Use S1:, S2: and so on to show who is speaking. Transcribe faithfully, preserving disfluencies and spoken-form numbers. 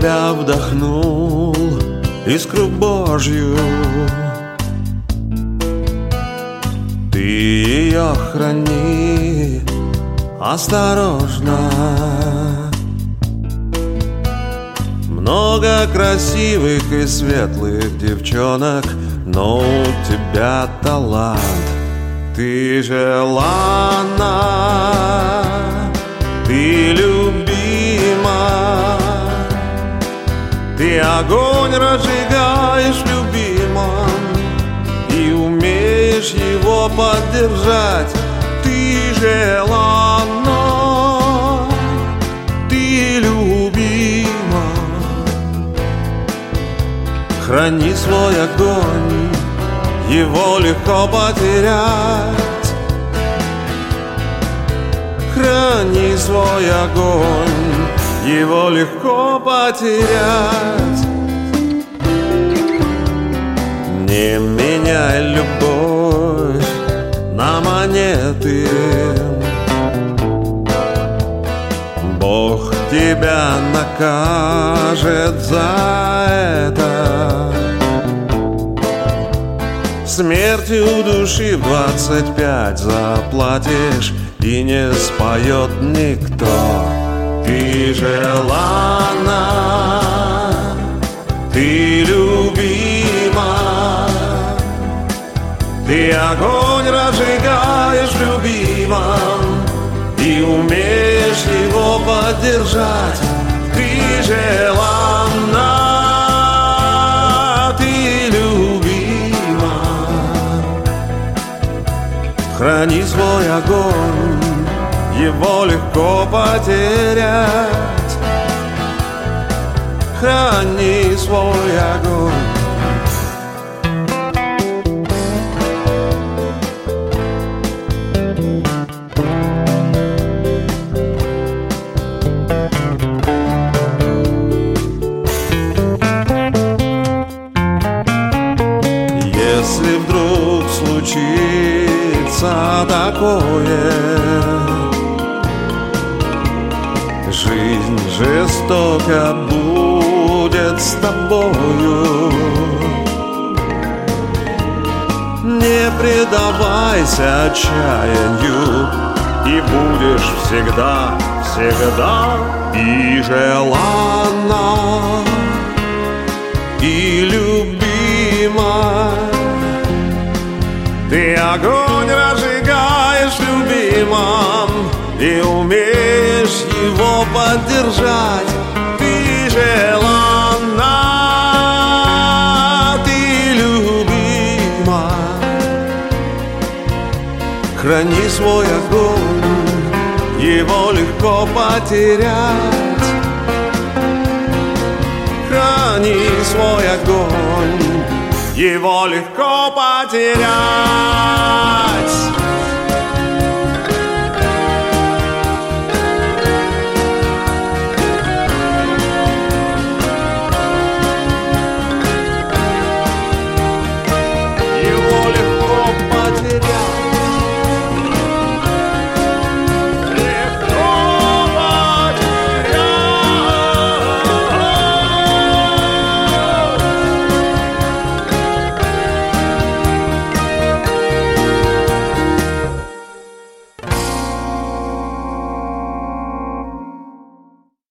S1: себя вдохнул искру Божью. Ты ее храни осторожно. Много красивых и светлых девчонок, но у тебя талант. Ты желанна, ты любима, ты огонь разжигаешь, любима, и умеешь его поддержать. Ты желанна, ты любима. Храни свой огонь, его легко потерять. Храни свой огонь, его легко потерять. Не меняй любовь на монеты. Бог тебя накажет за это. Смертью души в двадцать пять заплатишь, и не споет никто. Ты желанна, ты любима, ты огонь разжигаешь, любима, и умеешь его поддержать. Ты желанна, ты любима. Храни свой огонь, его легко потерять. Храни свой огонь. Если вдруг случится такое, жизнь жестоко будет с тобою, не предавайся отчаянию, и будешь всегда, всегда и желанна, и любима. Ты огонь разжигаешь, любима, и умеешь его поддержать. Ты желанна, ты любима. Храни свой огонь, его легко потерять. Храни свой огонь, его легко потерять.